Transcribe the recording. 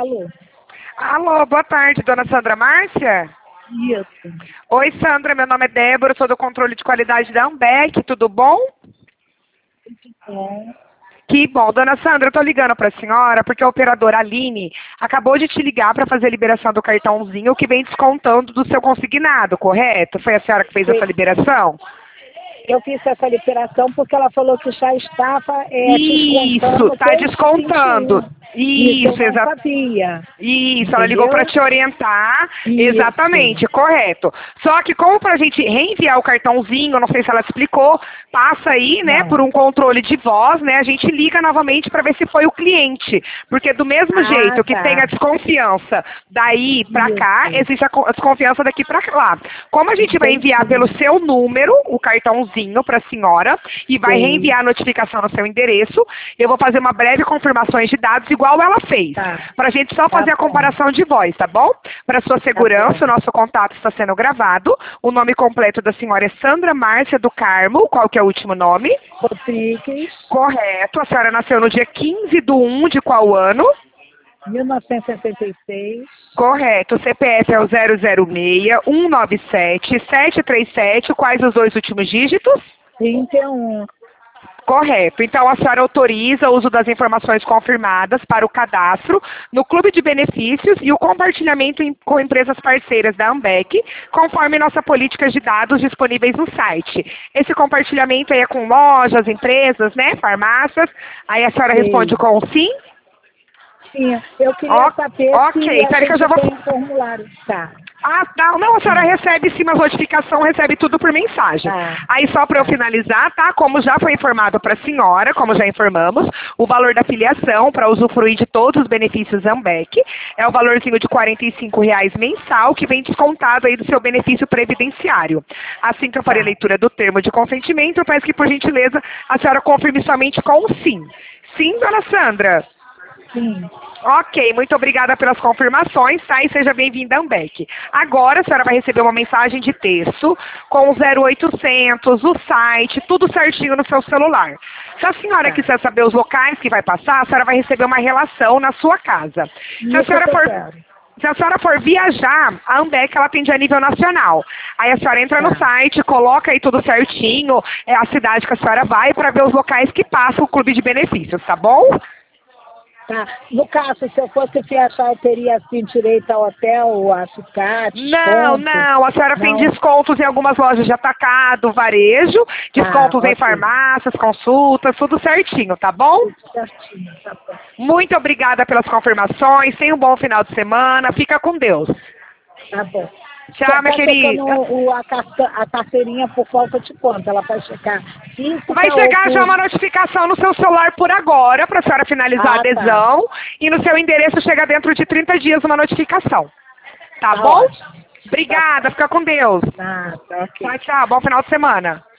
Alô? Alô, boa tarde, dona Sandra Márcia? Isso. Oi, Sandra, meu nome é Débora, sou do controle de qualidade da Ambec, tudo bom? Bom. Que bom. Dona Sandra, eu tô ligando pra senhora porque a operadora Aline acabou de te ligar para fazer a liberação do cartãozinho que vem descontando do seu consignado, correto? Foi a senhora que fez essa liberação? Eu fiz essa liberação porque ela falou que já estava Isso, descontando tá desde descontando. 21. Isso eu Isso, não exato. sabia. Isso, ela ligou para Entendeu? te orientar, Isso. exatamente, correto. Só que como para a gente reenviar o cartãozinho, não sei se ela explicou, passa aí, né, por Não. um controle de voz, né, a gente liga novamente para ver se foi o cliente, porque do mesmo Ah, jeito que tem a tá. desconfiança daí para cá, Isso. existe a desconfiança daqui para lá. Como a gente vai enviar pelo Entendi. seu número o cartãozinho para a senhora e vai Sei. reenviar a notificação no seu endereço, eu vou fazer uma breve confirmações de dados igual ela fez. Tá. Para a gente só Tá fazer a bom. comparação de voz, tá bom? Para sua Tá bom. segurança, o nosso contato está sendo gravado. O nome completo da senhora é Sandra Márcia do Carmo. Qual que é o último nome? Rodrigues, Correto. A senhora nasceu no dia 15/1 de qual ano? 1966, Correto. O CPF é o 006-197-737. Quais os dois últimos dígitos? 31. Correto. Então, a senhora autoriza o uso das informações confirmadas para o cadastro no Clube de Benefícios e o compartilhamento com empresas parceiras da Ambec, conforme nossa política de dados disponíveis no site. Esse compartilhamento aí é com lojas, empresas, né, farmácias. Aí a senhora Sei. responde com sim? Sim, eu queria saber se Ok, a espera que eu já gente vou... tem formulário. Tá. Ah, tá. Não, a senhora recebe sim, mas notificação recebe tudo por mensagem. Tá. Aí só para eu Tá. finalizar, tá? Como já foi informado para a senhora, como já informamos, o valor da filiação para usufruir de todos os benefícios Ambec é o valorzinho de R$ 45 mensal, que vem descontado aí do seu benefício previdenciário. Assim que eu farei a Tá. leitura do termo de consentimento, eu peço que, por gentileza, a senhora confirme somente com o sim. Sim, dona Sandra? Sim. Ok, muito obrigada pelas confirmações, tá? E seja bem-vinda, Ambec. Agora a senhora vai receber uma mensagem de texto com o 0800, o site, tudo certinho no seu celular. Se a senhora Tá. quiser saber os locais que vai passar, a senhora vai receber uma relação na sua casa. Se a Isso senhora que eu for... quero. Se a senhora for viajar, a Ambec ela atende a nível nacional. Aí a senhora entra no Tá. site, coloca aí tudo certinho, é a cidade que a senhora vai para ver os locais que passa o clube de benefícios, tá bom? Tá. No caso, se eu fosse viajar, eu teria assim direito ao hotel, a ficar, Não, desconto? não. A senhora tem Não? descontos em algumas lojas de atacado, varejo, Tá, descontos em ok. farmácias, consultas, tudo certinho, tá bom? Tudo certinho, tá bom. Muito obrigada pelas confirmações. Tenha um bom final de semana. Fica com Deus. Tá bom. Tchau, minha Tá checando querida. a carteirinha por falta de quanto? Ela vai checar Vai física ou chegar já por... uma notificação no seu celular por agora, para a senhora finalizar a Ah, tá. adesão. E no seu endereço chega dentro de 30 dias uma notificação. Tá Tá bom? ótimo. Obrigada. Fica com Deus. Tá, ok. Tchau, tchau. Bom final de semana.